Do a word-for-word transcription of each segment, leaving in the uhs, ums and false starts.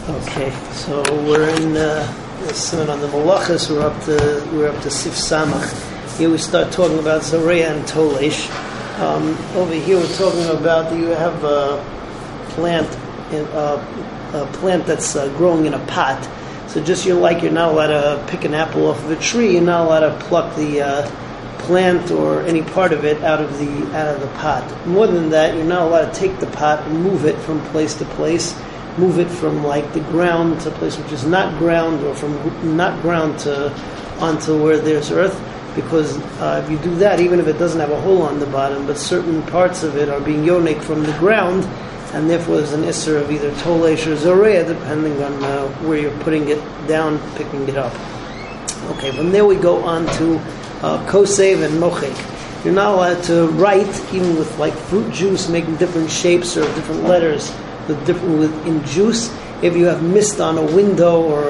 Okay, so we're in uh, the on the Malachas. We're up to we're up to Sif Samach. Here we start talking about Zoreya and Tolesh. Um, over here we're talking about that you have a plant, in, uh, a plant that's uh, growing in a pot. So just you're like you're not allowed to pick an apple off of a tree. You're not allowed to pluck the uh, plant or any part of it out of the out of the pot. More than that, you're not allowed to take the pot and move it from place to place. Move it from like the ground to a place which is not ground, or from not ground to onto where there's earth, because uh, if you do that, even if it doesn't have a hole on the bottom, but certain parts of it are being yonik from the ground, and therefore there's an isser of either tolesh or zoreya, depending on uh, where you're putting it down, picking it up. Okay, from there we go on to uh, kosev and mochek. You're not allowed to write, even with like fruit juice, making different shapes or different letters. The different with in juice, if you have mist on a window or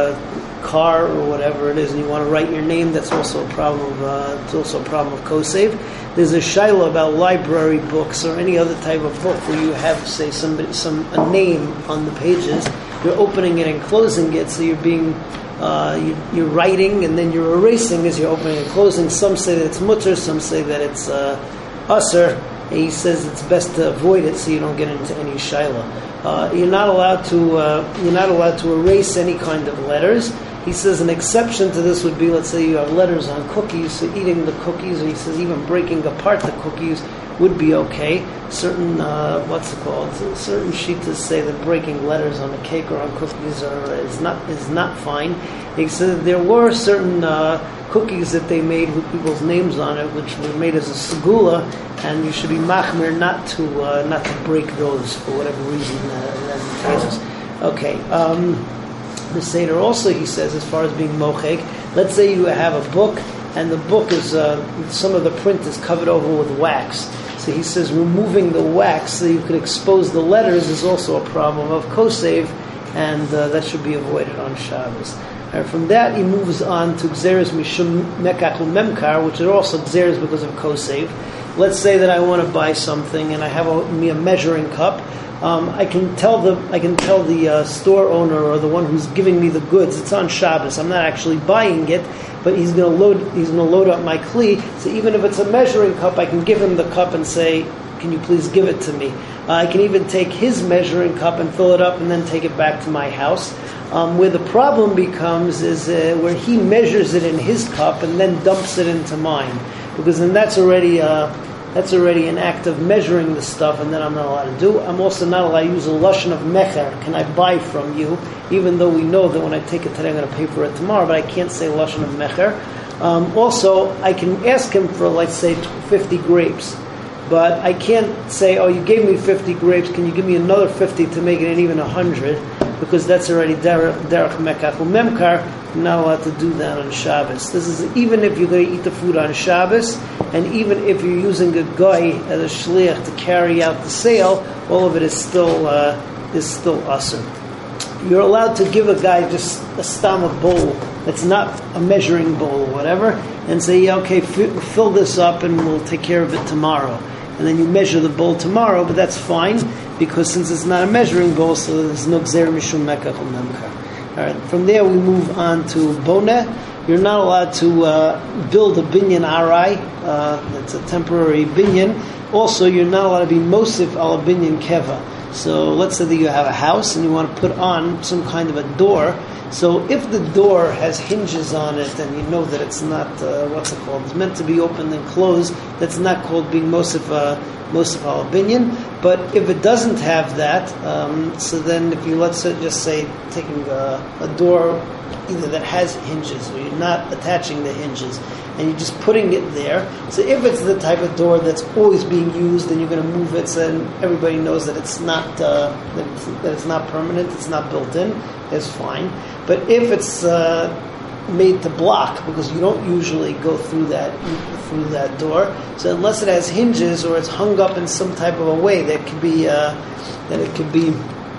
a car or whatever it is, and you want to write your name, that's also a problem. Of, uh, it's also a problem of kosev. There's a shaila about library books or any other type of book where you have, say, somebody, some a name on the pages. You're opening it and closing it, so you're being uh, you, you're writing and then you're erasing as you're opening and closing. Some say that it's mutter, some say that it's uh, usser. And he says it's best to avoid it so you don't get into any shaila. Uh, you're not allowed to uh, you're not allowed to erase any kind of letters. He says an exception to this would be, let's say you have letters on cookies, so eating the cookies, or he says even breaking apart the cookies would be okay. Certain uh, what's it called? Certain shittas say that breaking letters on a cake or on cookies are is not is not fine. He said there were certain uh, cookies that they made with people's names on it, which were made as a segula, and you should be machmir not to uh, not to break those for whatever reason uh, that Okay. Um, the Seder also, he says, as far as being mochek, let's say you have a book, and the book is uh, some of the print is covered over with wax. So he says removing the wax so you can expose the letters is also a problem of kosev, and uh, that should be avoided on Shabbos. And from that he moves on to gzeres mishum mekach u'memkar, which are also gzeres because of kosev. Let's say that I want to buy something and I have a, me a measuring cup. Um, I can tell the I can tell the uh, store owner or the one who's giving me the goods. It's on Shabbos. I'm not actually buying it, but he's going to load. He's going to load up my kli. So even if it's a measuring cup, I can give him the cup and say, "Can you please give it to me?" Uh, I can even take his measuring cup and fill it up and then take it back to my house. Um, where the problem becomes is uh, where he measures it in his cup and then dumps it into mine, because then that's already uh, that's already an act of measuring the stuff, and then I'm not allowed to do. I'm also not allowed to use a lashon of mecher. Can I buy from you? Even though we know that when I take it today, I'm going to pay for it tomorrow, but I can't say lashon of mecher. Um, also, I can ask him for, let's say, fifty grapes. But I can't say, oh, you gave me fifty grapes, can you give me another fifty to make it an even one hundred? Because that's already derech mekach u'memkar. You're not allowed to do that on Shabbos. This is even if you're going to eat the food on Shabbos, and even if you're using a guy as a shliach to carry out the sale, all of it is still uh, is still asur. You're allowed to give a guy just a stam of bowl that's not a measuring bowl or whatever, and say, yeah, okay, f- fill this up and we'll take care of it tomorrow. And then you measure the bowl tomorrow, but that's fine, because since it's not a measuring bowl, so there's no gzer mishum mekach u'memkar. All right. From there we move on to boneh. You're not allowed to uh, build a binyan arai. Uh, it's a temporary binyan. Also, you're not allowed to be mosif al binyan keva. So let's say that you have a house and you want to put on some kind of a door. So if the door has hinges on it and you know that it's not, uh, what's it called, it's meant to be opened and closed, that's not called being mosif uh, mosif al binyan. But if it doesn't have that, um, so then if you, let's say, just say taking a, a door either that has hinges or you're not attaching the hinges and you're just putting it there. So if it's the type of door that's always being used and you're going to move it, so then everybody knows that it's not uh, that, it's, that it's not permanent, it's not built in, it's fine. But if it's uh, made to block, because you don't usually go through that through that door, so unless it has hinges or it's hung up in some type of a way that could be uh, that it could be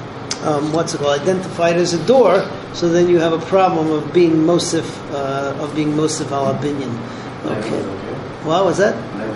um, what's it called, identified as a door, so then you have a problem of being mosif uh, of being mosif al binyan. Okay. What was that?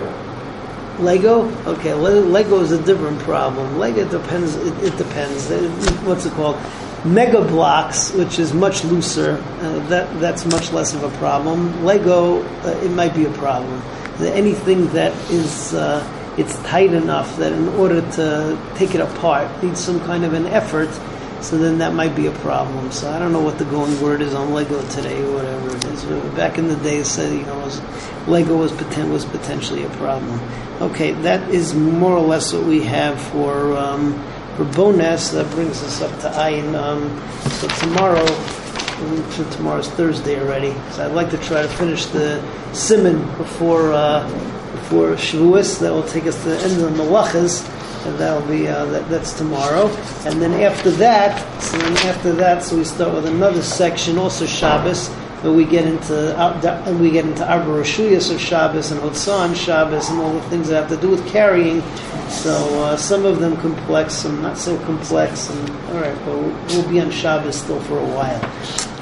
Lego? Okay, Le- Lego is a different problem. Lego depends. It, it depends. It, what's it called? Mega blocks, which is much looser, uh, that that's much less of a problem. Lego, uh, it might be a problem. Anything that is uh, it's tight enough that in order to take it apart needs some kind of an effort, so then that might be a problem. So I don't know what the going word is on Lego today or whatever it is. Back in the day, it said, you know, was, Lego was, poten- was potentially a problem. Okay, that is more or less what we have for um, for Bones. That brings us up to Ayin. Um, so tomorrow, I'm sure tomorrow's Thursday already, so I'd like to try to finish the Siman before uh, before Shavuos. That will take us to the end of the Malachas, and that'll be uh, that, that's tomorrow. And then after that, so then after that, so we start with another section, also Shabbos, where we get into uh, and we get into Arba Rashuyas of Shabbos and Hotzah Shabbos and all the things that have to do with carrying. So uh, some of them complex, some not so complex. And all right, but we'll, we'll be on Shabbos still for a while.